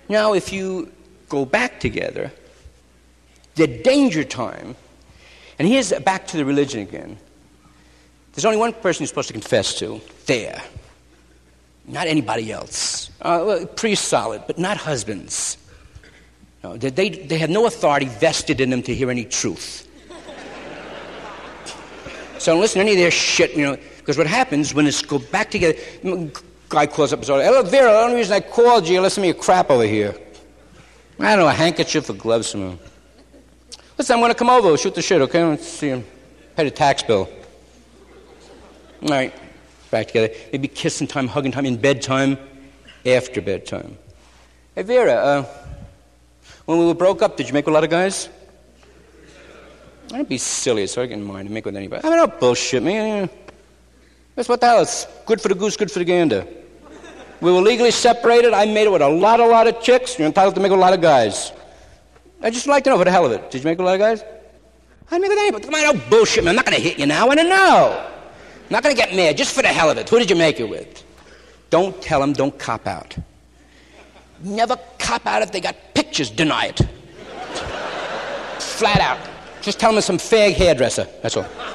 Now, if you go back together, the danger time, and here's back to the religion again. There's only one person you're supposed to confess to, there. Not anybody else. Pretty solid, but not husbands. No, they have no authority vested in them to hear any truth. So don't listen to any of their shit, because what happens when it's go back together, guy calls up and says, "Hey, Vera, the only reason I called you, listen to me, crap over here. I don't know, a handkerchief or gloves somewhere. Listen, I'm going to come over, shoot the shit, okay? Let's see him. Pay the tax bill. All right, back together. Maybe kissing time, hugging time, in bedtime, after bedtime. Hey, Vera, when we were broke up, did you make with a lot of guys? Don't be silly, so I can mind to make with anybody. I mean, don't bullshit me. That's what the hell. It's good for the goose, good for the gander. We were legally separated. I made it with a lot of chicks. You're entitled to make with a lot of guys. I just like to know for the hell of it. Did you make with a lot of guys? I didn't make with anybody. Come on, don't bullshit me. I'm not going to hit you now. I want to know. I'm not going to get mad, just for the hell of it. Who did you make it with? Don't tell them, don't cop out. Never cop out if they got pictures, deny it. Flat out. Just tell them it's some fag hairdresser, that's all.